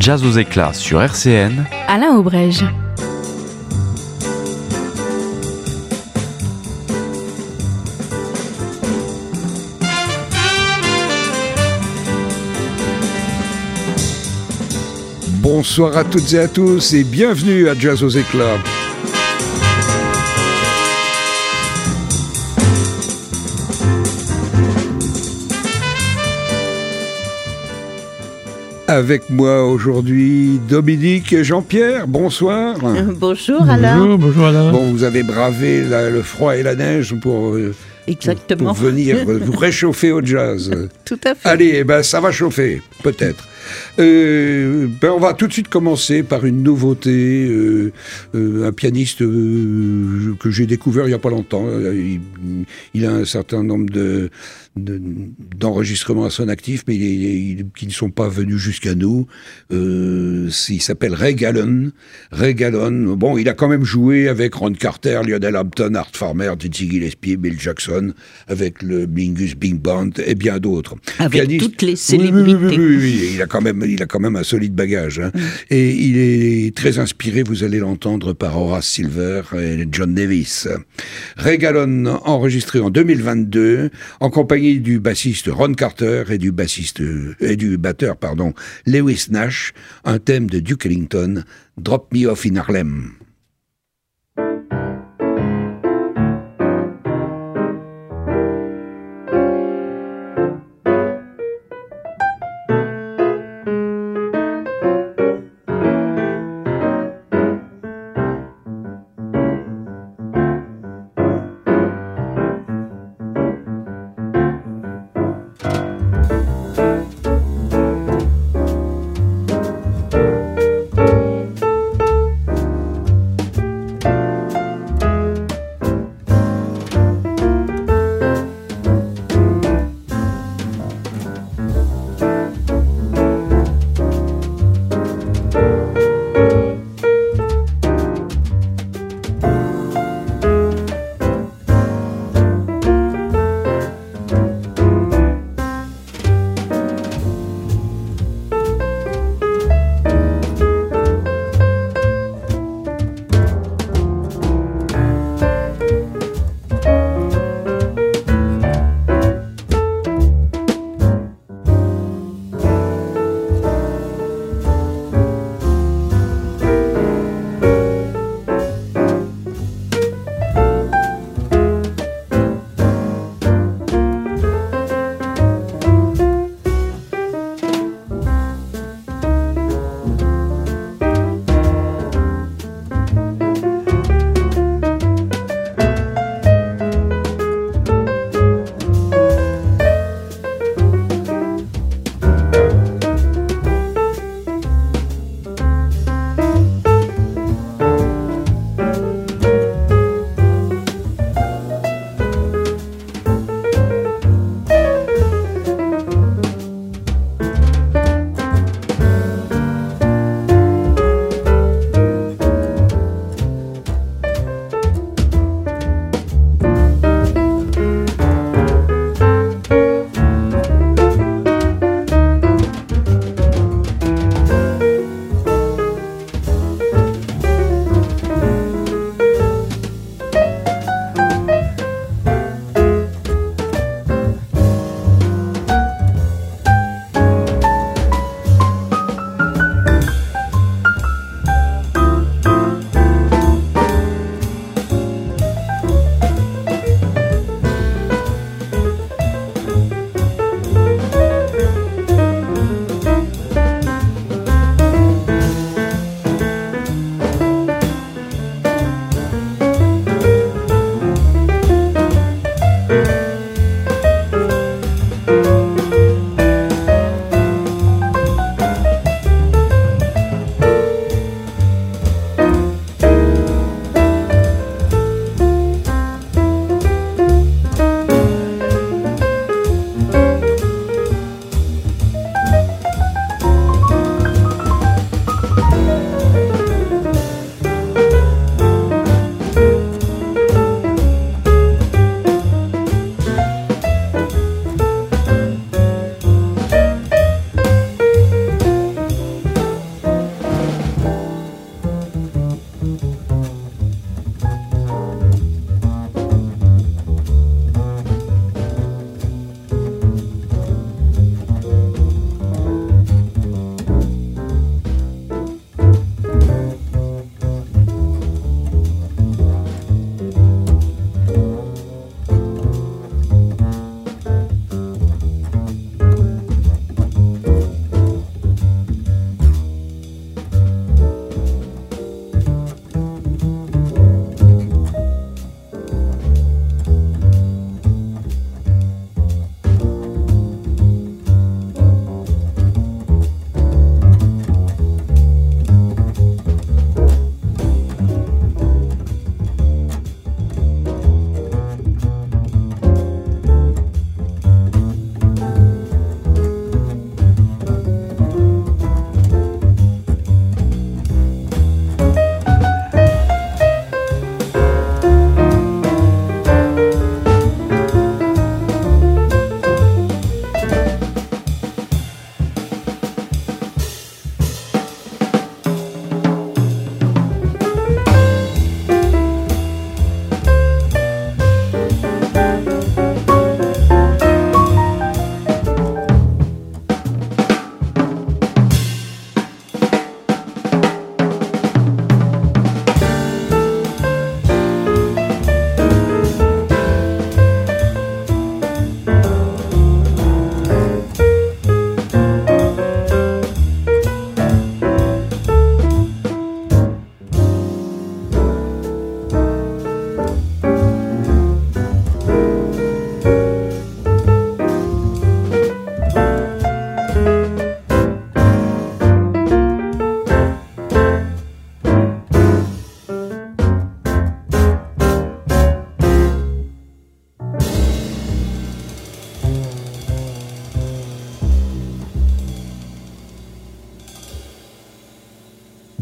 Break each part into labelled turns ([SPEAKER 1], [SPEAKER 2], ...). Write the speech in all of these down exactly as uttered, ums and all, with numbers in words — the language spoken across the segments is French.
[SPEAKER 1] Jazz aux éclats sur R C N.
[SPEAKER 2] Alain Aubrège.
[SPEAKER 3] Bonsoir à toutes et à tous et bienvenue à Jazz aux éclats. Avec moi aujourd'hui, Dominique et Jean-Pierre. Bonsoir.
[SPEAKER 4] Bonjour Alain.
[SPEAKER 5] Bonjour, bonjour Alain.
[SPEAKER 3] Bon, vous avez bravé la, le froid et la neige pour,
[SPEAKER 4] Exactement.
[SPEAKER 3] pour venir vous réchauffer au jazz.
[SPEAKER 4] Tout à fait.
[SPEAKER 3] Allez, eh ben, ça va chauffer, peut-être. Euh, ben, on va tout de suite commencer par une nouveauté, euh, euh, un pianiste euh, que j'ai découvert il n'y a pas longtemps. Il, il a un certain nombre de, de, d'enregistrements à son actif, mais il, il, qui ne sont pas venus jusqu'à nous. Euh, il s'appelle Ray Gallon. Ray Gallon, bon, il a quand même joué avec Ron Carter, Lionel Hampton, Art Farmer, Dizzy Gillespie, Bill Jackson, avec le Mingus Big Band et bien d'autres.
[SPEAKER 4] Avec
[SPEAKER 3] Pianiste,
[SPEAKER 4] toutes les célébrités.
[SPEAKER 3] Oui, oui, oui, oui, oui. Il a quand même, il a quand même un solide bagage. Hein. Mm. Et il est très inspiré, vous allez l'entendre, par Horace Silver et John Davis. Ray Gallon, enregistré en deux mille vingt-deux, en compagnie du bassiste Ron Carter et du bassiste et du batteur, pardon, Lewis Nash, un thème de Duke Ellington, Drop Me Off in Harlem.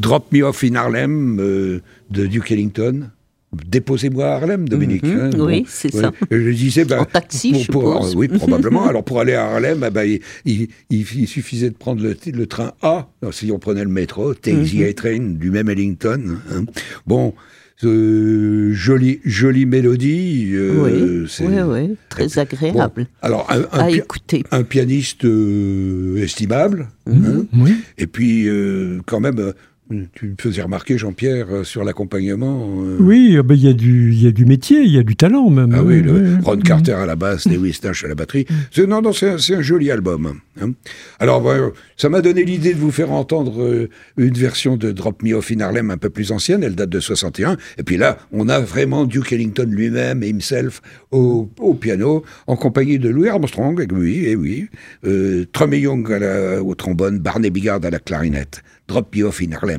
[SPEAKER 3] Drop Me Off in Harlem euh, de Duke Ellington. Déposez-moi à Harlem, Dominique.
[SPEAKER 4] Mm-hmm.
[SPEAKER 3] Hein,
[SPEAKER 4] oui,
[SPEAKER 3] bon,
[SPEAKER 4] c'est
[SPEAKER 3] ouais.
[SPEAKER 4] ça.
[SPEAKER 3] Et je disais, ben,
[SPEAKER 4] en taxi,
[SPEAKER 3] pour,
[SPEAKER 4] je
[SPEAKER 3] pour,
[SPEAKER 4] suppose.
[SPEAKER 3] Oui, probablement. Alors, pour aller à Harlem, eh ben, il, il, il, il suffisait de prendre le, le train A. Alors, si on prenait le métro, Take mm-hmm. the A-Train, du même Ellington. Hein. Bon, euh, jolie, jolie mélodie.
[SPEAKER 4] Euh, oui, c'est, oui, oui, très agréable
[SPEAKER 3] bon, alors, un, un
[SPEAKER 4] à
[SPEAKER 3] pi-
[SPEAKER 4] écouter.
[SPEAKER 3] Un pianiste euh, estimable.
[SPEAKER 4] Mm-hmm.
[SPEAKER 3] Hein.
[SPEAKER 2] Oui.
[SPEAKER 3] Et puis, euh, quand même... Euh, tu me faisais remarquer, Jean-Pierre, euh, sur l'accompagnement. Euh...
[SPEAKER 2] Oui, il euh, ben, y, y a du métier, il y a du talent même.
[SPEAKER 3] Ah oui, le
[SPEAKER 2] ouais.
[SPEAKER 3] Ron Carter à la basse, Lewis Nash à la batterie. C'est, non, non, c'est un, c'est un joli album. Hein. Alors, ben, ça m'a donné l'idée de vous faire entendre euh, une version de Drop Me Off in Harlem un peu plus ancienne, elle date de soixante et un. Et puis là, on a vraiment Duke Ellington lui-même, himself, au, au piano, en compagnie de Louis Armstrong, oui, et oui, euh, Trummy Young à la, au trombone, Barney Bigard à la clarinette. Drop Me Off in Harlem.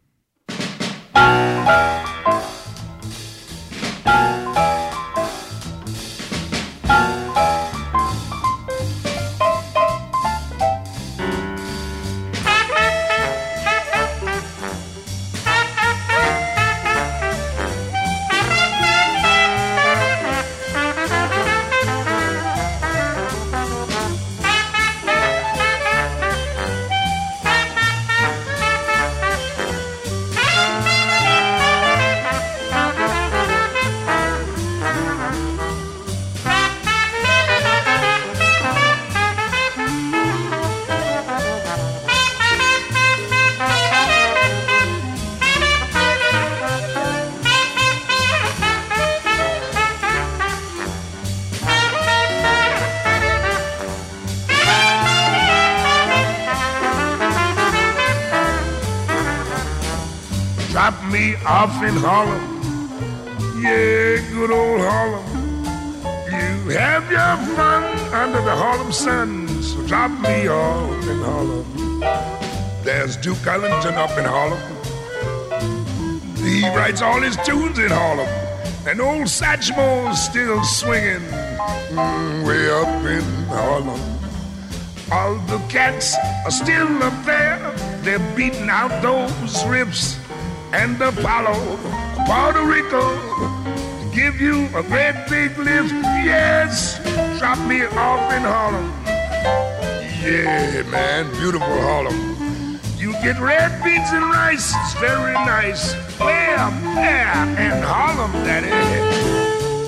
[SPEAKER 5] Drop me off in Harlem, yeah, good old Harlem. You have your fun under the Harlem sun, so drop me off in Harlem. There's Duke Ellington up in Harlem. He writes all his tunes in Harlem, and old Satchmo's still swinging mm, way up in Harlem. All the cats are still up there, they're beating out those riffs. And Apollo, Puerto Rico, give you a great big lift. Yes, drop me off in Harlem. Yeah, man, beautiful Harlem. You get red beans and rice, it's very nice. Way up there in Harlem, daddy.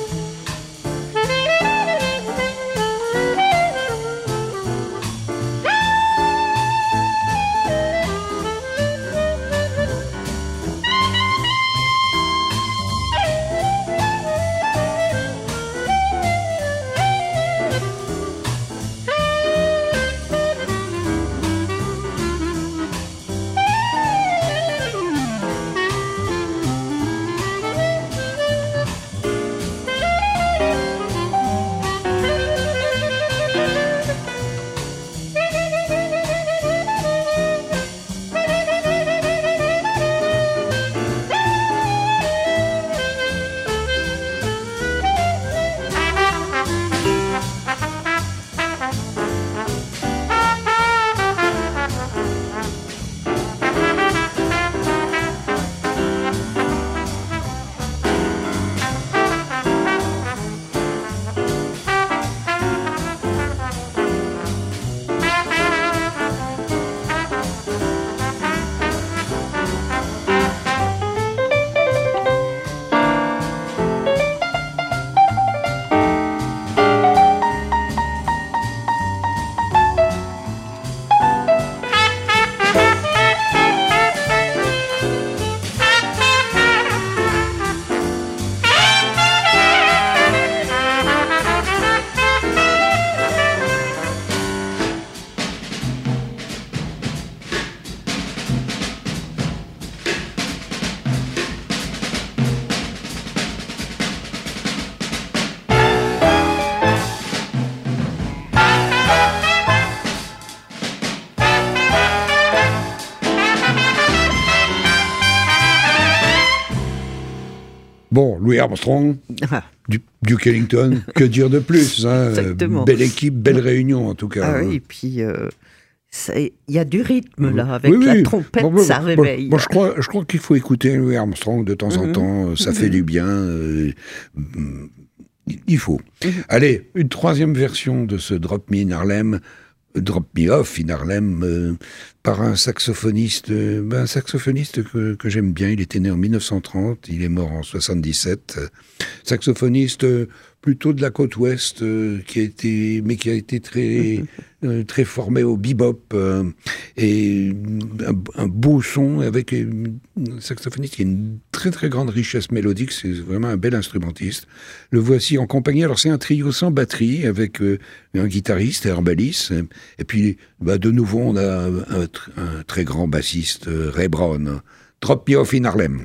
[SPEAKER 3] Bon, Louis Armstrong,
[SPEAKER 4] Ah.
[SPEAKER 3] du, Duke Ellington, que dire de plus hein,
[SPEAKER 4] Exactement.
[SPEAKER 3] Belle équipe, belle réunion en tout cas.
[SPEAKER 4] Ah
[SPEAKER 3] hein.
[SPEAKER 4] oui, et puis euh, Il y a du rythme, là, avec
[SPEAKER 3] oui,
[SPEAKER 4] la
[SPEAKER 3] oui.
[SPEAKER 4] trompette,
[SPEAKER 3] bon, bon,
[SPEAKER 4] ça
[SPEAKER 3] bon,
[SPEAKER 4] réveille.
[SPEAKER 3] Bon, je crois, je crois qu'il faut écouter Louis Armstrong de temps
[SPEAKER 4] Mm-hmm.
[SPEAKER 3] en temps, ça mm-hmm. fait du bien. Euh, il faut. Mm-hmm. Allez, une troisième version de ce Drop Me in Harlem, Drop Me Off in Harlem, euh, par un saxophoniste, euh, ben, un saxophoniste que, que j'aime bien. Il était né en mille neuf cent trente, il est mort en soixante-dix-sept. Saxophoniste euh, plutôt de la côte ouest, euh, qui a été, mais qui a été très, euh, très formé au bebop, euh, et un, un beau son avec un saxophoniste qui a une très très grande richesse mélodique. C'est vraiment un bel instrumentiste. Le voici en compagnie. Alors c'est un trio sans batterie avec euh, un guitariste, Herb Ellis, et puis bah, de nouveau on a un, un très grand bassiste, Ray Brown. Drop Me Off in Harlem.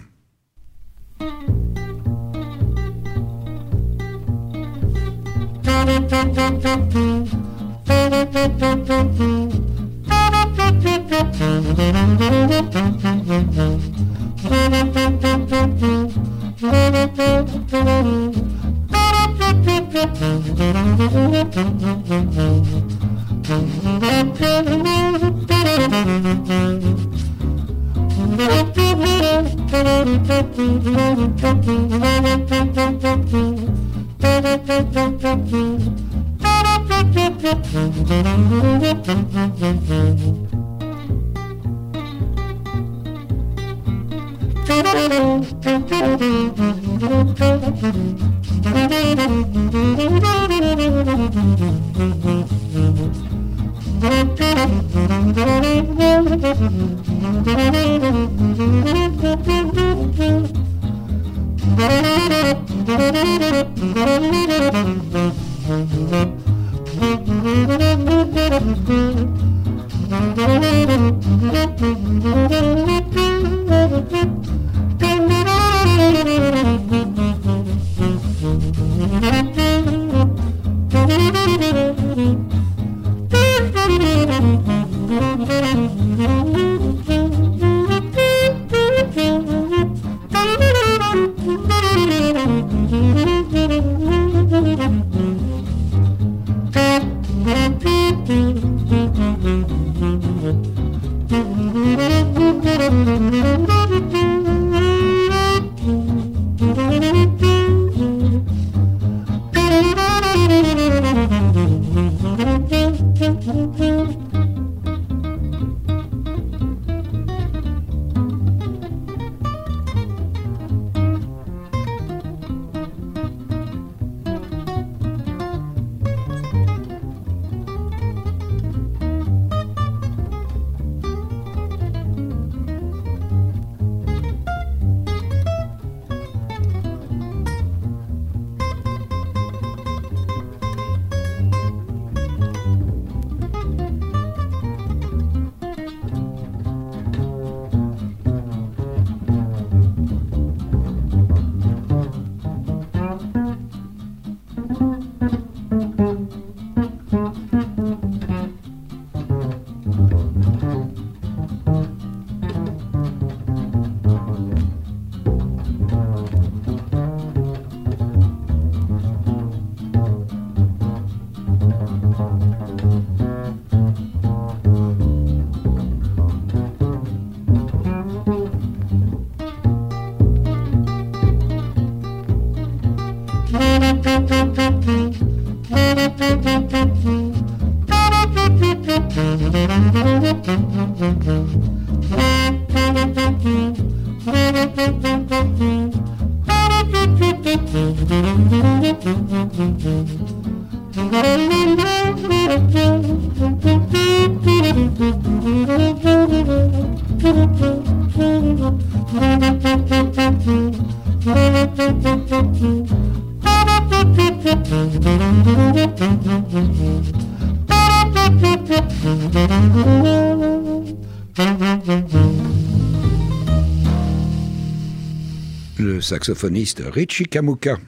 [SPEAKER 3] Le saxophoniste Richie Kamuka.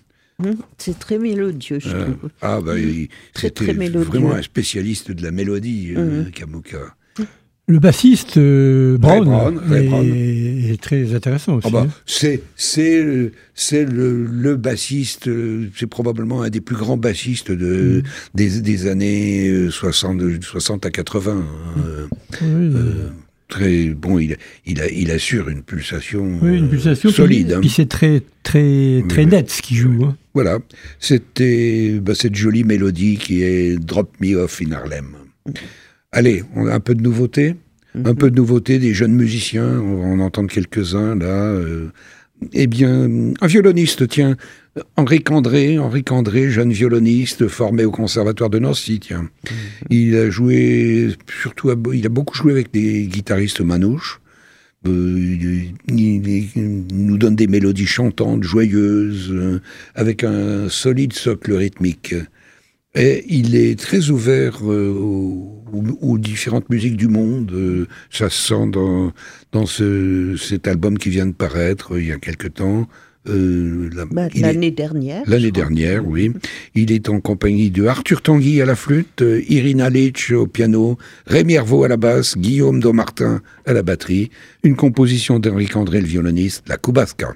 [SPEAKER 4] C'est très mélodieux, je
[SPEAKER 3] euh,
[SPEAKER 4] trouve.
[SPEAKER 3] Ah, bah, il,
[SPEAKER 4] très,
[SPEAKER 3] c'était
[SPEAKER 4] très mélodieux.
[SPEAKER 3] Vraiment un spécialiste de la mélodie, euh,
[SPEAKER 4] mmh.
[SPEAKER 3] Kamuka.
[SPEAKER 2] Le bassiste euh, Brown,
[SPEAKER 3] Brown, Ray
[SPEAKER 2] est,
[SPEAKER 3] Brown.
[SPEAKER 2] est très intéressant aussi.
[SPEAKER 3] Ah bah,
[SPEAKER 2] hein.
[SPEAKER 3] c'est c'est euh, c'est le, le bassiste, euh, c'est probablement un des plus grands bassistes de
[SPEAKER 2] Mm.
[SPEAKER 3] des, des années euh, soixante, de soixante à quatre-vingts. hein. Euh,
[SPEAKER 2] Oui,
[SPEAKER 3] euh, très bon, il il, a, il assure une pulsation,
[SPEAKER 2] oui, une
[SPEAKER 3] euh,
[SPEAKER 2] pulsation
[SPEAKER 3] solide.
[SPEAKER 2] Puis,
[SPEAKER 3] hein.
[SPEAKER 2] puis c'est très très très
[SPEAKER 3] Oui,
[SPEAKER 2] net ce qu'il joue. Hein.
[SPEAKER 3] Voilà, c'était bah, cette jolie mélodie qui est Drop Me Off in Harlem. Allez, on a un peu de nouveauté, un peu de nouveauté, des jeunes musiciens, on va en entendre quelques-uns là. Euh, eh bien, un violoniste, tiens, Henri Candré, Henri Candré, jeune violoniste formé au Conservatoire de Nancy, tiens. Il a joué, surtout, à- il a beaucoup joué avec des guitaristes manouches. Euh, il, il- il nous donne des mélodies chantantes, joyeuses, euh, avec un solide socle rythmique. Et il est très ouvert euh, aux, aux- aux différentes musiques du monde. Euh, ça se sent dans, dans ce, cet album qui vient de paraître euh, il y a quelque temps. Euh, la-
[SPEAKER 4] Bah,
[SPEAKER 3] il est-
[SPEAKER 4] L'année dernière.
[SPEAKER 3] L'année
[SPEAKER 4] je crois.
[SPEAKER 3] dernière, oui. Il est en compagnie de Arthur Tanguy à la flûte, euh, Irina Litch au piano, Rémi Hervaux à la basse, Guillaume Daumartin à la batterie. Une composition d'Henri Candré, le violoniste, la Kubasca.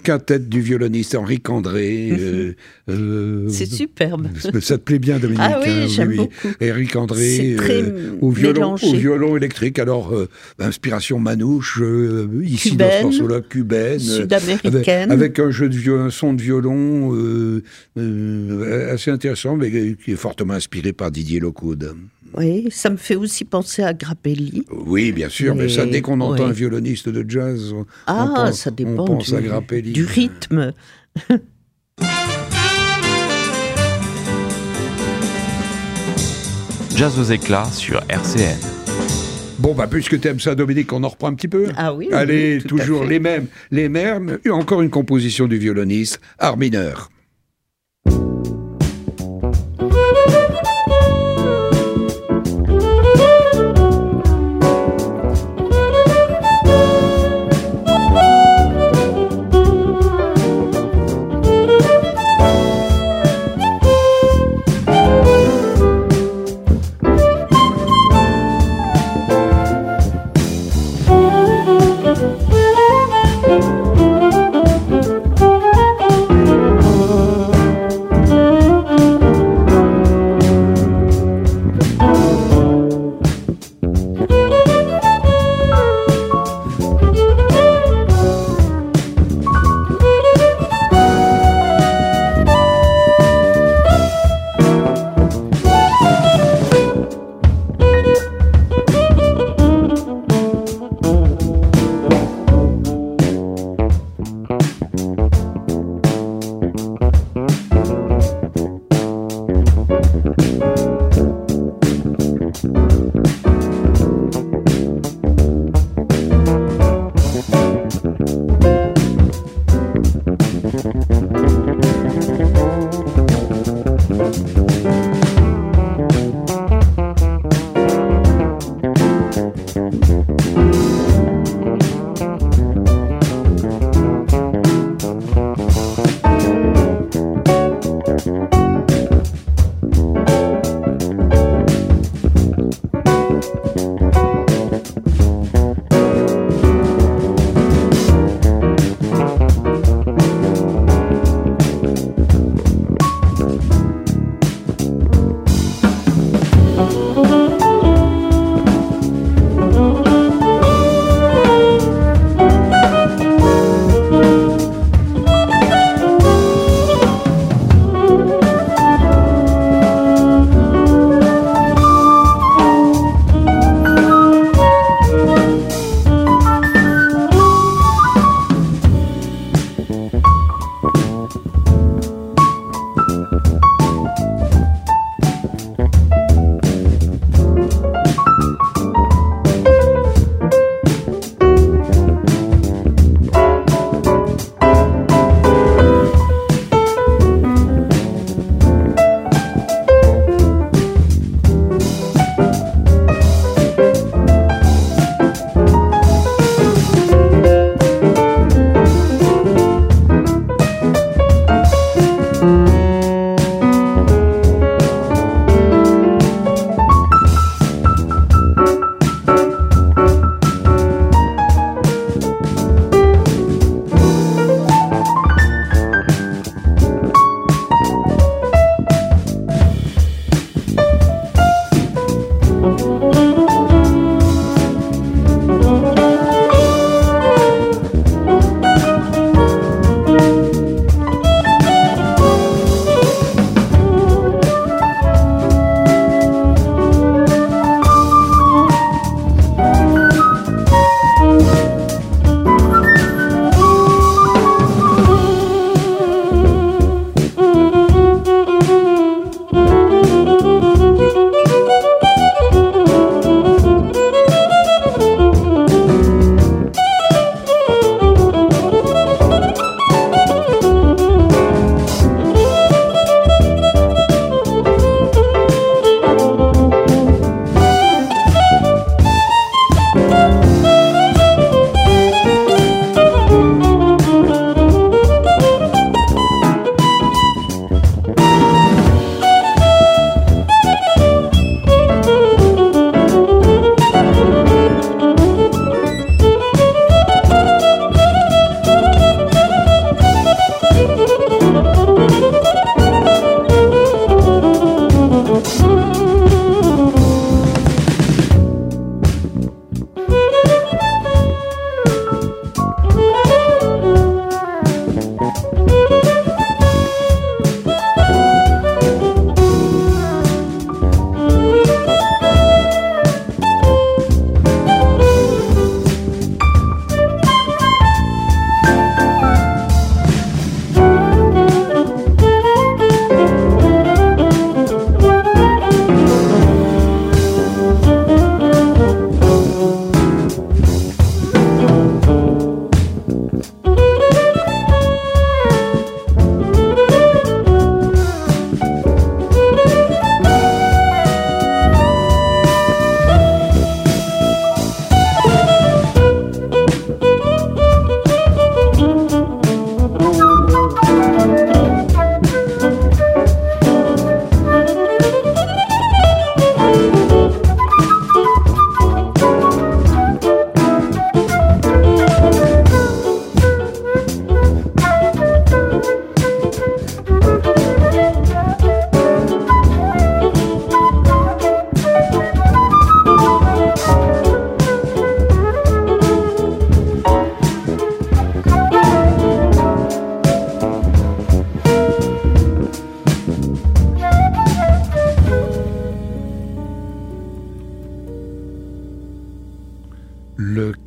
[SPEAKER 3] quintet du violoniste Henri André. Euh, euh,
[SPEAKER 4] C'est superbe.
[SPEAKER 3] Ça te plaît bien, Dominique?
[SPEAKER 4] Ah oui,
[SPEAKER 3] hein,
[SPEAKER 4] j'aime
[SPEAKER 3] oui,
[SPEAKER 4] beaucoup.
[SPEAKER 3] Eric André
[SPEAKER 4] C'est très
[SPEAKER 3] euh, au, violon,
[SPEAKER 4] mélangé.
[SPEAKER 3] au violon électrique. Alors, euh, inspiration manouche, euh, ici
[SPEAKER 4] Cubaine,
[SPEAKER 3] dans ce morceau-là, cubaine.
[SPEAKER 4] Sud-américaine.
[SPEAKER 3] Avec, avec un jeu de violon, un son de violon euh, euh, assez intéressant, mais qui est fortement inspiré par Didier Lockwood.
[SPEAKER 4] Oui, ça me fait aussi penser à Grappelli.
[SPEAKER 3] Oui, bien sûr, mais, mais ça, dès qu'on entend
[SPEAKER 4] ouais.
[SPEAKER 3] un violoniste de jazz, on,
[SPEAKER 4] ah,
[SPEAKER 3] on pense,
[SPEAKER 4] ça dépend
[SPEAKER 3] on pense
[SPEAKER 4] du,
[SPEAKER 3] à Grappelli.
[SPEAKER 4] du rythme.
[SPEAKER 1] Jazz aux éclats sur R C N.
[SPEAKER 3] Bon, bah, puisque tu aimes ça, Dominique, on en reprend un petit peu.
[SPEAKER 4] Ah oui.
[SPEAKER 3] Allez,
[SPEAKER 4] oui, tout
[SPEAKER 3] toujours les mêmes, les mêmes. Encore une composition du violoniste, art mineur.
[SPEAKER 6] Oh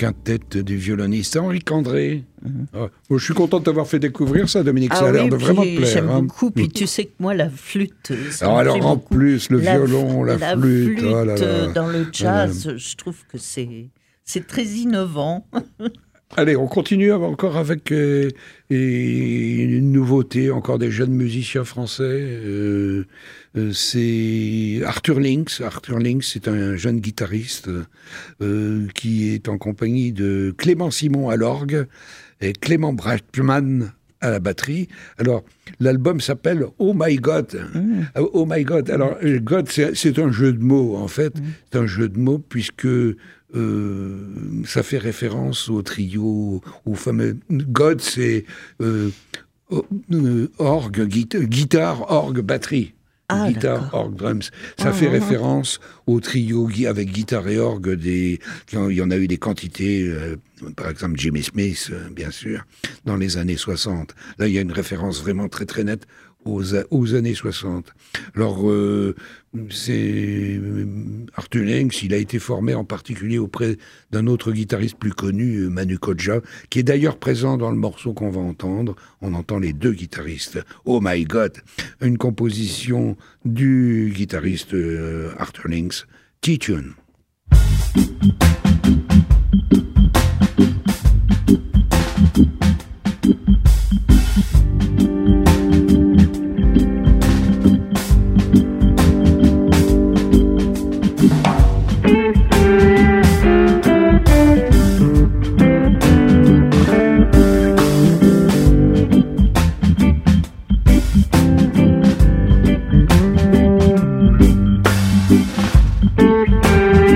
[SPEAKER 3] quintette du violoniste Henri Candré. Mmh. Ah, bon, je suis content de t'avoir fait découvrir ça, Dominique.
[SPEAKER 4] Ah
[SPEAKER 3] ça a l'air
[SPEAKER 4] oui,
[SPEAKER 3] de vraiment te plaire.
[SPEAKER 4] J'aime
[SPEAKER 3] hein.
[SPEAKER 4] beaucoup. Puis tu sais que moi, la flûte.
[SPEAKER 3] Alors, alors en
[SPEAKER 4] beaucoup.
[SPEAKER 3] plus, le
[SPEAKER 4] la,
[SPEAKER 3] violon, la,
[SPEAKER 4] la
[SPEAKER 3] flûte.
[SPEAKER 4] flûte
[SPEAKER 3] oh là là.
[SPEAKER 4] dans le jazz, euh, je trouve que c'est, c'est très innovant.
[SPEAKER 3] Allez, on continue encore avec euh, une nouveauté, encore des jeunes musiciens français. Euh, euh, c'est Arthur Links. Arthur Links, c'est un jeune guitariste euh, qui est en compagnie de Clément Simon à l'orgue et Clément Brachman à la batterie. Alors, l'album s'appelle Oh My God. Mmh. Oh My God. Alors, God, c'est, c'est un jeu de mots, en fait. Mmh. C'est un jeu de mots puisque euh, ça fait référence au trio, au fameux God, c'est euh, orgue, guitare, guitare, orgue, batterie. Ah, guitare, orgue, drums. Ça ah, fait ah, référence au trio avec guitare et orgue. Des, il y en a eu des quantités, euh, par exemple Jimmy Smith, euh, bien sûr, dans les années soixante. Là, il y a une référence vraiment très très nette aux, aux années soixante. Alors, euh, c'est Arthur Links, il a été formé en particulier auprès d'un autre guitariste plus connu, Manu Kodja, qui est d'ailleurs présent dans le morceau qu'on va entendre. On entend les deux guitaristes. Oh My God, une composition du guitariste euh, Arthur Links, T-Tune.
[SPEAKER 5] Thank you.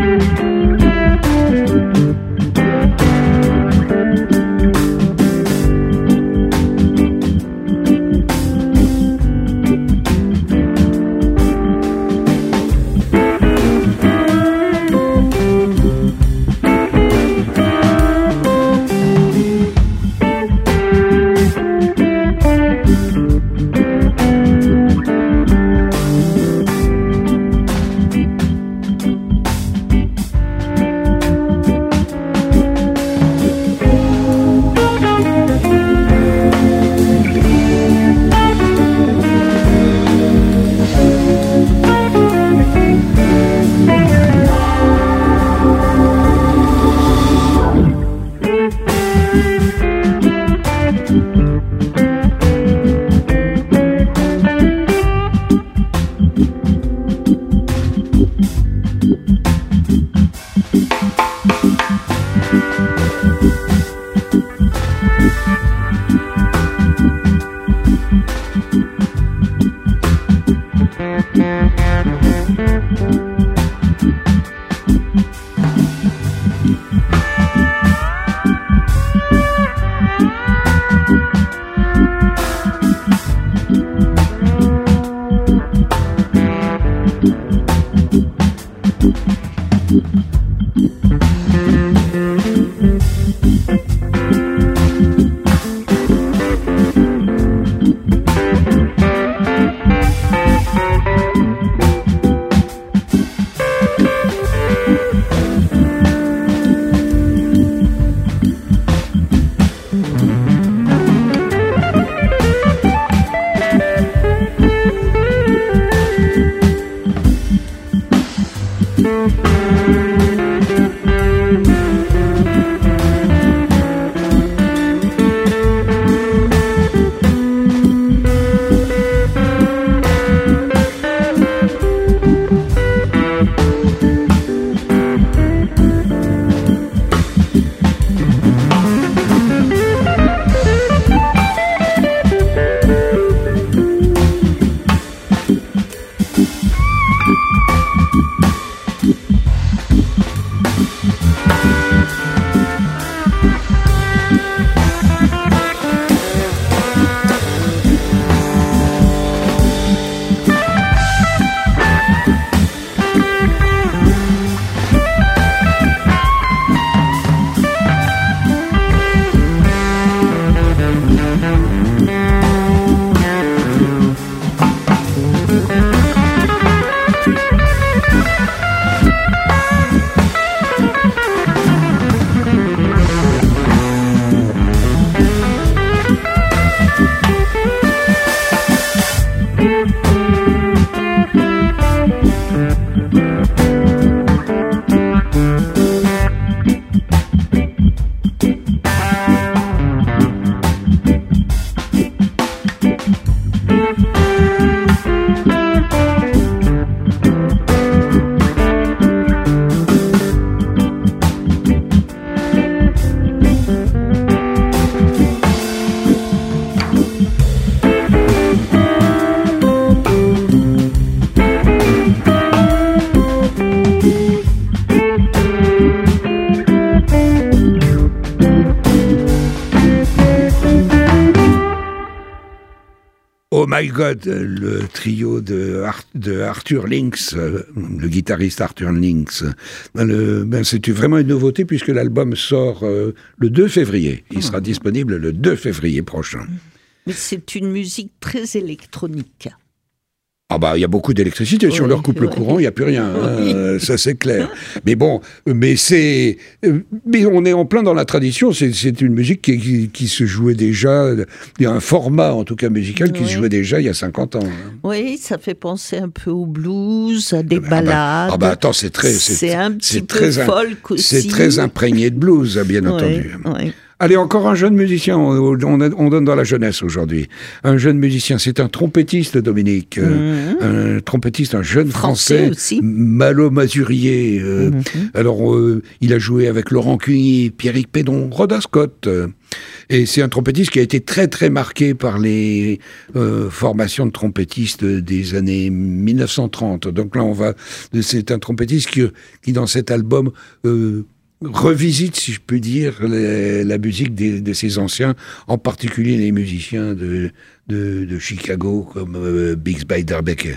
[SPEAKER 3] Oh My God, le trio de, Ar- de Arthur Links, euh, le guitariste Arthur Links. Le, ben c'est vraiment une nouveauté puisque l'album sort euh, le deux février. Il sera disponible le deux février prochain.
[SPEAKER 4] Mais c'est une musique très électronique.
[SPEAKER 3] Ah bah il y a beaucoup d'électricité, si
[SPEAKER 4] Oui,
[SPEAKER 3] on leur coupe le
[SPEAKER 4] oui.
[SPEAKER 3] courant, il n'y a plus rien, hein, ça c'est clair. Mais bon, mais c'est, mais on est en plein dans la tradition, c'est, c'est une musique qui, qui, qui se jouait déjà, il y a un format en tout cas musical qui
[SPEAKER 4] Oui.
[SPEAKER 3] se jouait déjà il y a cinquante ans. Hein.
[SPEAKER 4] Oui, ça fait penser un peu au blues, à des
[SPEAKER 3] Ah bah,
[SPEAKER 4] ballades.
[SPEAKER 3] ah bah attends, c'est très, c'est,
[SPEAKER 4] C'est un petit
[SPEAKER 3] c'est
[SPEAKER 4] peu
[SPEAKER 3] très im-
[SPEAKER 4] folk aussi.
[SPEAKER 3] C'est très imprégné de blues, bien
[SPEAKER 4] Oui,
[SPEAKER 3] entendu.
[SPEAKER 4] oui.
[SPEAKER 3] Allez, encore un jeune musicien, on, on, on donne dans la jeunesse aujourd'hui. Un jeune musicien, c'est un trompettiste, Dominique.
[SPEAKER 4] Mhm.
[SPEAKER 3] Euh, un trompettiste, un jeune
[SPEAKER 4] Français
[SPEAKER 3] Français,
[SPEAKER 4] aussi.
[SPEAKER 3] Malo Masurier. Euh,
[SPEAKER 4] Mhm.
[SPEAKER 3] Alors, euh, il a joué avec Laurent Cuny, Pierrick Pédon, Rhoda Scott. euh, et c'est un trompettiste qui a été très, très marqué par les euh, formations de trompettistes des années mille neuf cent trente. Donc là, on va... C'est un trompettiste qui, qui dans cet album... Euh, revisite, si je peux dire, la, la musique des, de ces anciens, en particulier les musiciens de, de, de Chicago, comme euh, Biggs Beiderbecke.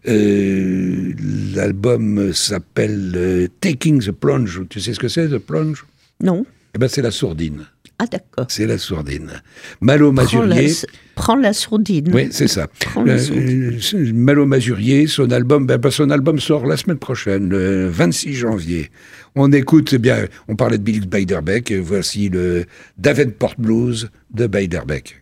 [SPEAKER 3] Euh, l'album s'appelle euh, Taking the Plunge. Tu sais ce que c'est, The Plunge?
[SPEAKER 4] Non.
[SPEAKER 3] Eh ben, c'est la sourdine.
[SPEAKER 4] Ah d'accord.
[SPEAKER 3] C'est la sourdine. Malo
[SPEAKER 4] Prends la,
[SPEAKER 3] Masurier...
[SPEAKER 4] prends la sourdine.
[SPEAKER 3] Oui, c'est ça.
[SPEAKER 4] Prends la
[SPEAKER 3] Euh,
[SPEAKER 4] sourdine.
[SPEAKER 3] euh, Malo Masurier, son album, ben, ben, son album sort la semaine prochaine, le vingt-six janvier. On écoute, eh bien, on parlait de Biggs Beiderbecke, et voici le Davenport Blues de Beiderbecke.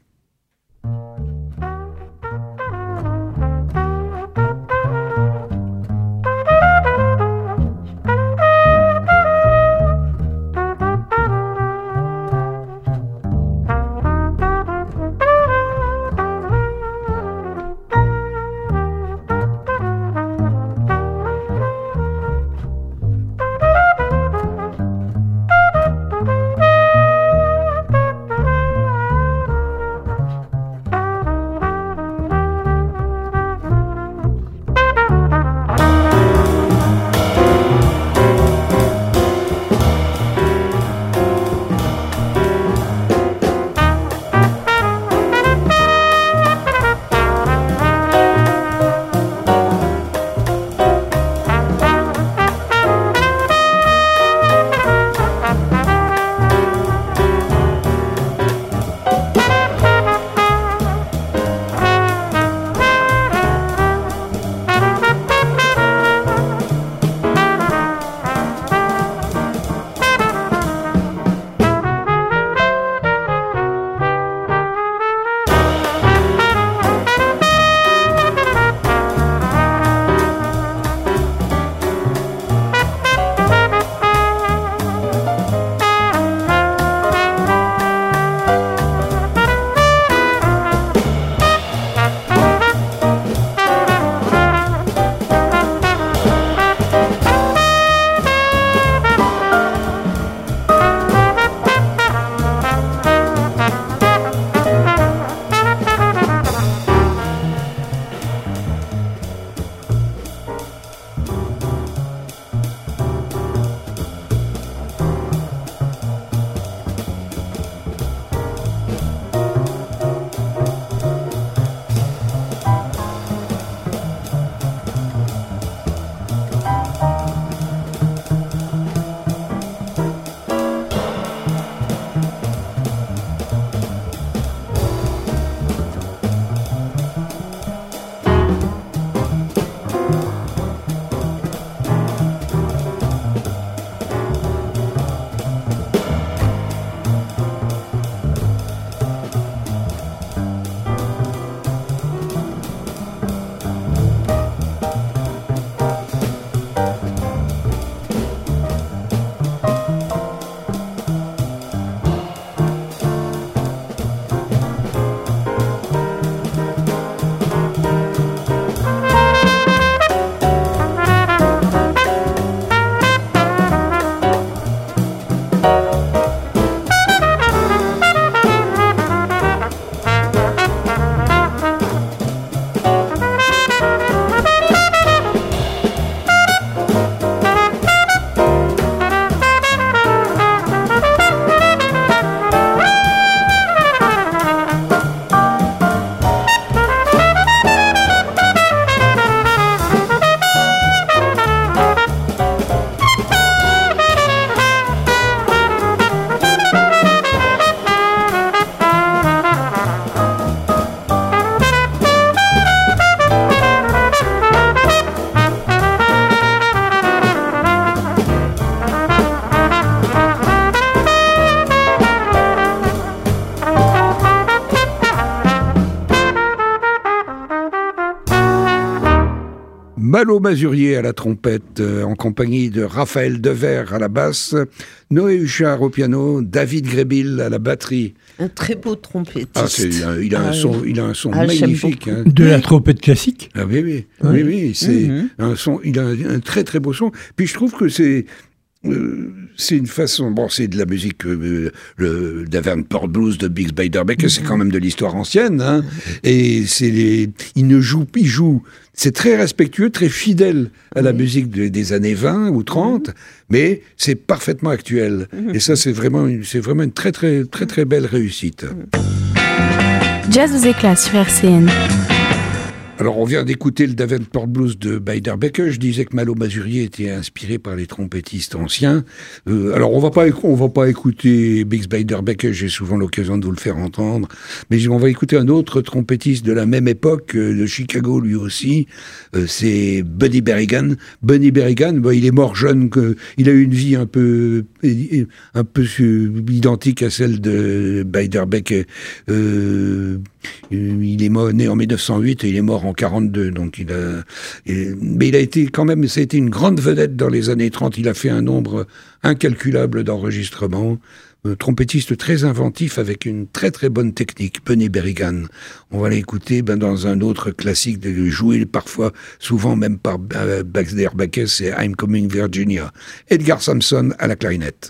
[SPEAKER 3] Malo Mazurier à la trompette, euh, en compagnie de Raphaël Devers à la basse, Noé Huchard au piano, David Grébil à la batterie.
[SPEAKER 4] Un très beau trompettiste.
[SPEAKER 3] Ah, c'est, il, a, il, a
[SPEAKER 4] Ah,
[SPEAKER 3] un son, il a un son
[SPEAKER 4] ah, j'aime
[SPEAKER 3] magnifique. Hein.
[SPEAKER 2] De la trompette classique.
[SPEAKER 3] Ah oui, oui,
[SPEAKER 2] Ouais.
[SPEAKER 3] oui, oui, c'est
[SPEAKER 4] Mhm.
[SPEAKER 3] un son, il a un, un très très beau son. Puis je trouve que c'est euh, c'est une façon, bon, c'est de la musique, euh, le Davenport Blues de Bix Beiderbecke, c'est quand même de l'histoire ancienne, hein, et c'est les, il ne joue, il joue, c'est très respectueux, très fidèle à la
[SPEAKER 4] Oui.
[SPEAKER 3] musique de- des années vingt ou trente, mais c'est parfaitement actuel. Et ça, c'est vraiment, une- c'est vraiment une très très très très belle réussite.
[SPEAKER 6] Jazz aux éclats sur R C N.
[SPEAKER 3] Alors, on vient d'écouter le Davenport Blues de Beiderbecke. Je disais que Malo Mazurier était inspiré par les trompettistes anciens. Euh, alors, on va pas, éc- on va pas écouter Bix Beiderbecke, j'ai souvent l'occasion de vous le faire entendre, mais on va écouter un autre trompettiste de la même époque, euh, de Chicago lui aussi. Euh, c'est Buddy Berrigan. Buddy Berrigan, bah, il est mort jeune, que, il a eu une vie un peu, un peu euh, identique à celle de Beiderbecke. Euh, il est mort, né en mille neuf cent huit et il est mort en quarante-deux, donc il a, et- mais il a été quand même, ça a été une grande vedette dans les années trente. Il a fait un nombre incalculable d'enregistrements. Un trompettiste très inventif avec une très très bonne technique, Buddy Berrigan. On va l'écouter ben, dans un autre classique, de, joué parfois, souvent même par euh, Beiderbecke, c'est I'm Coming Virginia. Edgar Sampson à la clarinette.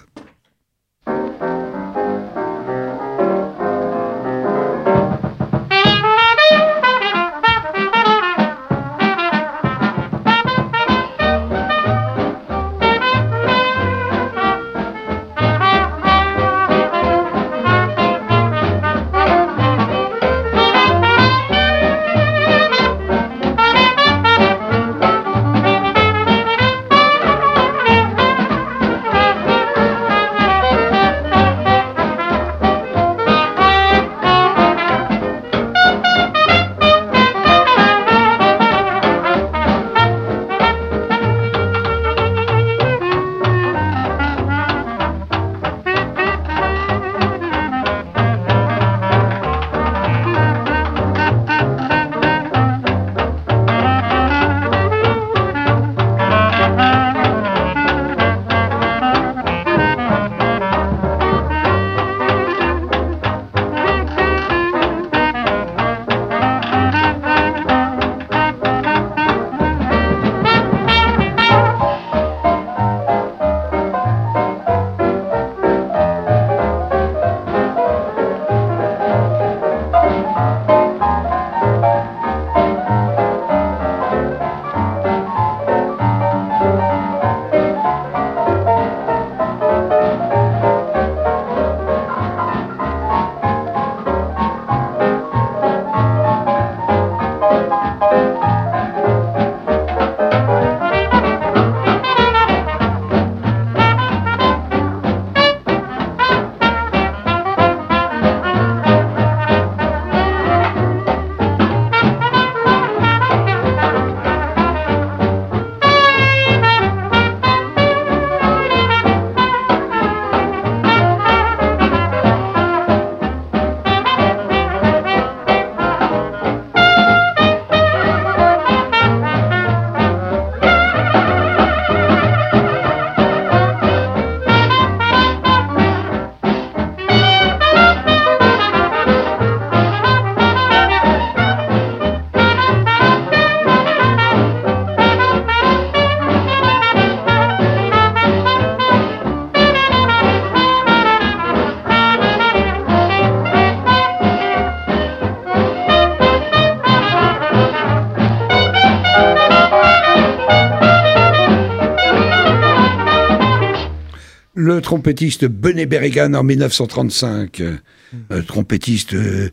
[SPEAKER 3] Le trompettiste Buddy Berrigan en mille neuf cent trente-cinq, euh, trompettiste euh,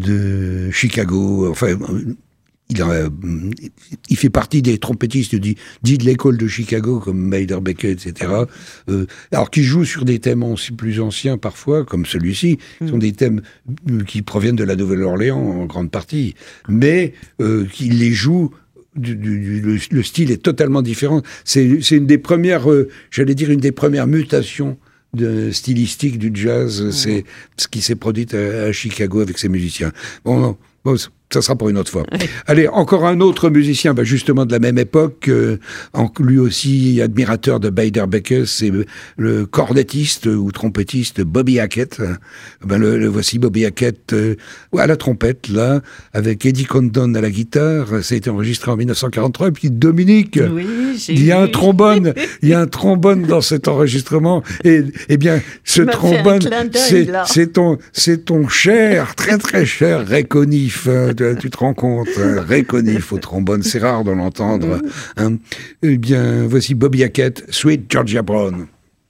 [SPEAKER 3] de Chicago, enfin, euh, il, a, euh, il fait partie des trompettistes dits, dits de l'école de Chicago, comme Beiderbecke, et cetera. Euh, alors, qui jouent sur des thèmes aussi plus anciens parfois, comme celui-ci, qui sont des thèmes qui proviennent de la Nouvelle-Orléans en grande partie, mais euh, qui les jouent. Du, du, du, le, le style est totalement différent. C'est, c'est une des premières, euh, j'allais dire, une des premières mutations de, stylistiques du jazz. Mmh. C'est ce qui s'est produit à, à Chicago avec ces musiciens. Bon, non, bon, ça sera pour une autre fois. Oui. Allez, encore un autre musicien, bah justement de la même époque, euh, en, lui aussi admirateur de Beiderbecke, c'est le cornettiste ou trompettiste Bobby Hackett. Ben le, le voici Bobby Hackett euh, à la trompette, là, avec Eddie Condon à la guitare. Ça a été enregistré en mille neuf cent quarante-trois. Et puis Dominique,
[SPEAKER 4] oui,
[SPEAKER 3] il y a un trombone, il y a un trombone dans cet enregistrement. Et, et bien, ce trombone, c'est, c'est ton, c'est ton cher, très très cher Ray Conniff. Hein, tu, tu te rends compte, hein, Ray Conniff au trombone, c'est rare de l'entendre. Hein. Eh bien, voici Bobby Hackett, Sweet Georgia Brown.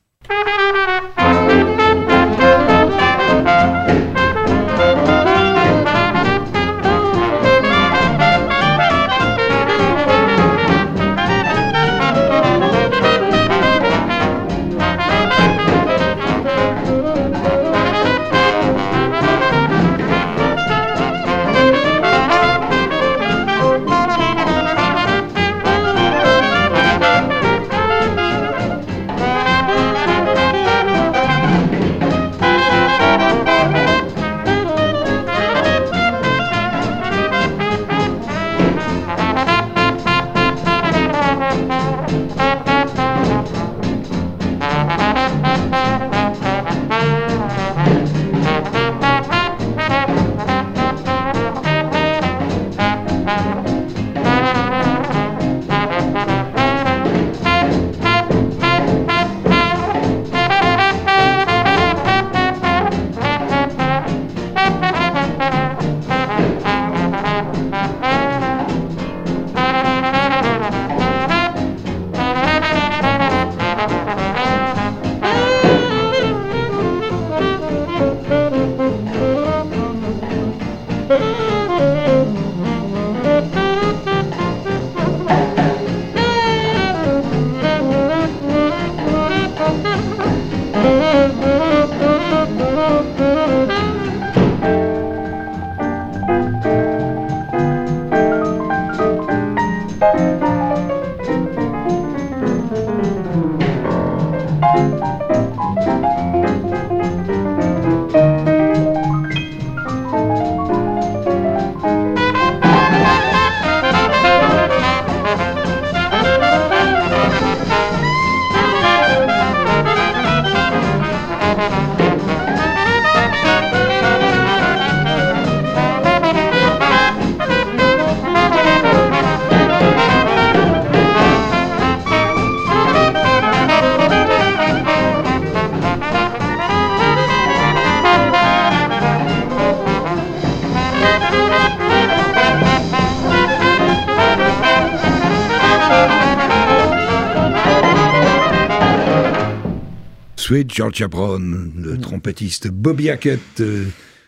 [SPEAKER 3] Sweet Georgia Brown, le mmh. trompettiste Bobby Hackett. Euh,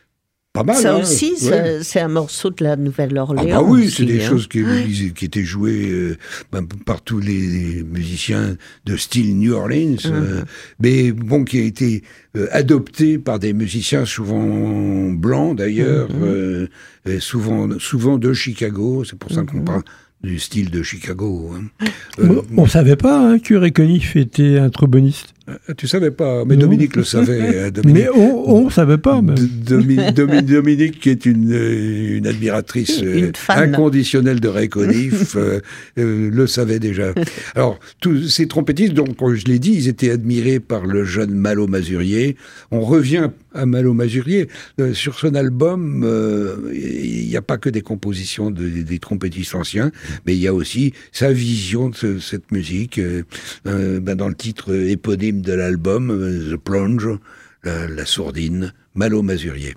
[SPEAKER 3] pas mal,
[SPEAKER 4] ça
[SPEAKER 3] hein,
[SPEAKER 4] aussi,
[SPEAKER 3] ouais.
[SPEAKER 4] ça, c'est un morceau de la Nouvelle-Orléans.
[SPEAKER 3] Ah bah oui,
[SPEAKER 4] aussi,
[SPEAKER 3] c'est des
[SPEAKER 4] hein.
[SPEAKER 3] choses qui, qui étaient jouées euh, ben, par tous les musiciens de style New Orleans, mmh. euh, mais bon, qui a été euh, adopté par des musiciens souvent blancs d'ailleurs, mmh. euh, et souvent, souvent de Chicago. C'est pour ça mmh. qu'on parle du style de Chicago. Hein.
[SPEAKER 2] Euh, on ne savait pas hein, que Ray Conniff était un tromboniste.
[SPEAKER 3] Euh, tu savais pas, mais non. Dominique le savait. Dominique,
[SPEAKER 2] mais on ne savait pas. Même.
[SPEAKER 3] Dominique, Dominique, qui est une, une admiratrice une inconditionnelle de Ray Conniff, euh, euh, le savait déjà. Alors, tous ces trompettistes, donc, comme je l'ai dit, ils étaient admirés par le jeune Malo Masurier. On revient à Malo Masurier. Euh, sur son album, euh, il n'y a pas que des compositions de, des trompettistes anciens, mais il y a aussi sa vision de ce, cette musique. Euh, euh, ben dans le titre éponyme de l'album, euh, The Plunge, la, la sourdine, Malo Masurier.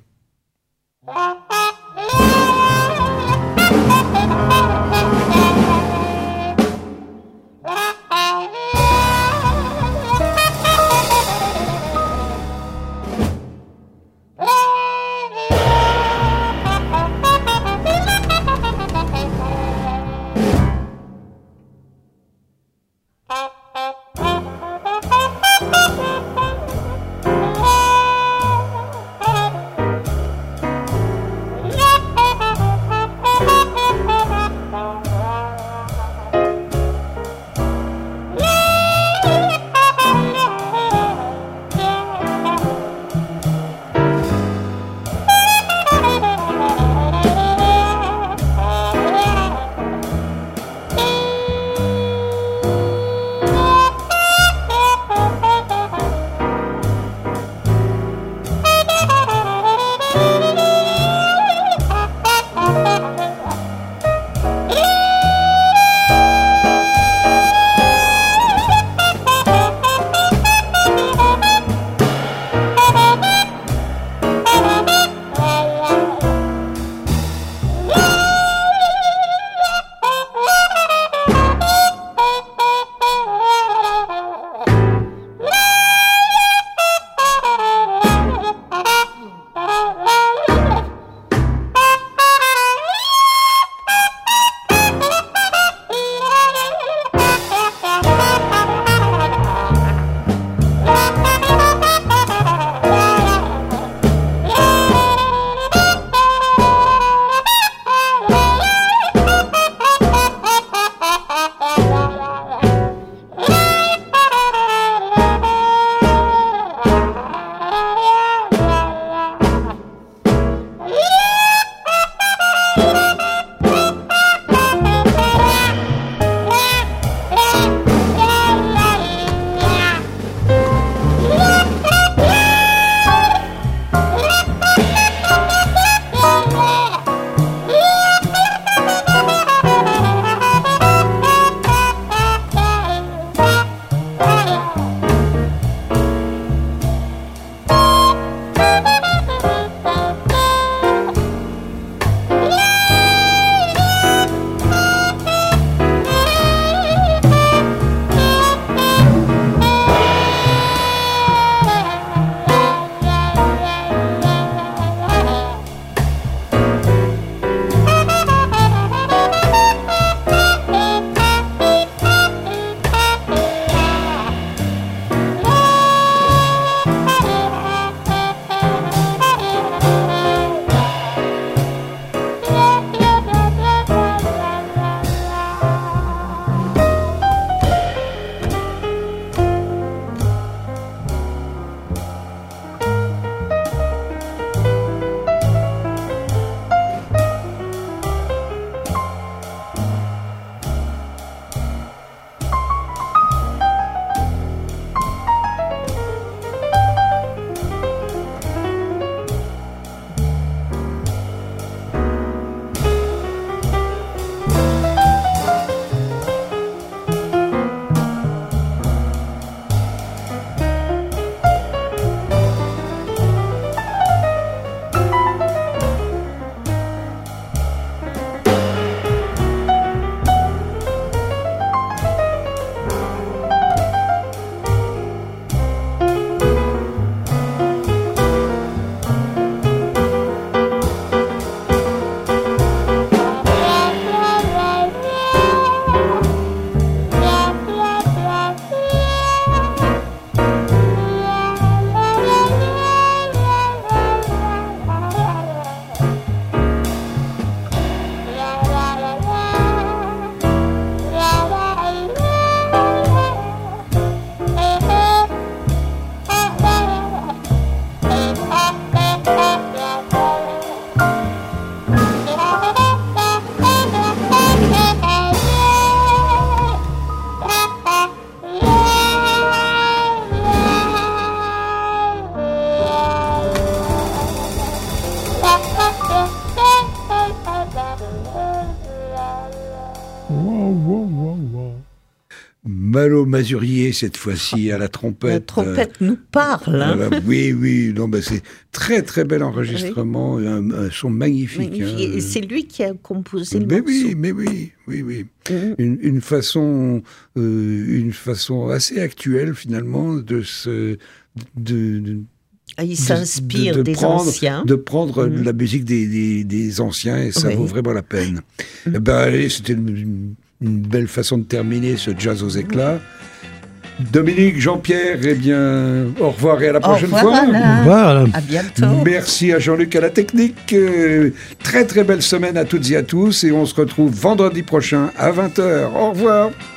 [SPEAKER 3] Malo Mazurier, cette fois-ci, à la trompette.
[SPEAKER 4] La trompette nous parle. Hein.
[SPEAKER 3] Voilà, oui, oui, non, bah, c'est très très bel enregistrement, oui. un, un son magnifique.
[SPEAKER 4] magnifique.
[SPEAKER 3] Hein.
[SPEAKER 4] Et c'est lui qui a composé le
[SPEAKER 3] mais
[SPEAKER 4] morceau.
[SPEAKER 3] Oui, mais oui, oui, oui. Mmh. Une, une, façon, euh, une façon assez actuelle, finalement, de se... De, de,
[SPEAKER 4] Il s'inspire de, de, de des
[SPEAKER 3] prendre,
[SPEAKER 4] anciens.
[SPEAKER 3] De prendre
[SPEAKER 4] mmh.
[SPEAKER 3] la musique des, des, des anciens, et ça oui. vaut vraiment la peine. Mmh. Eh ben, allez, c'était une, une belle façon de terminer ce jazz aux éclats. Dominique, Jean-Pierre, eh bien, au revoir et à la prochaine
[SPEAKER 4] au revoir,
[SPEAKER 3] fois.
[SPEAKER 4] Alain.
[SPEAKER 2] Au revoir, Alain.
[SPEAKER 4] À bientôt.
[SPEAKER 3] Merci à Jean-Luc à la technique. Euh, très très belle semaine à toutes et à tous, et on se retrouve vendredi prochain à vingt heures. Au revoir.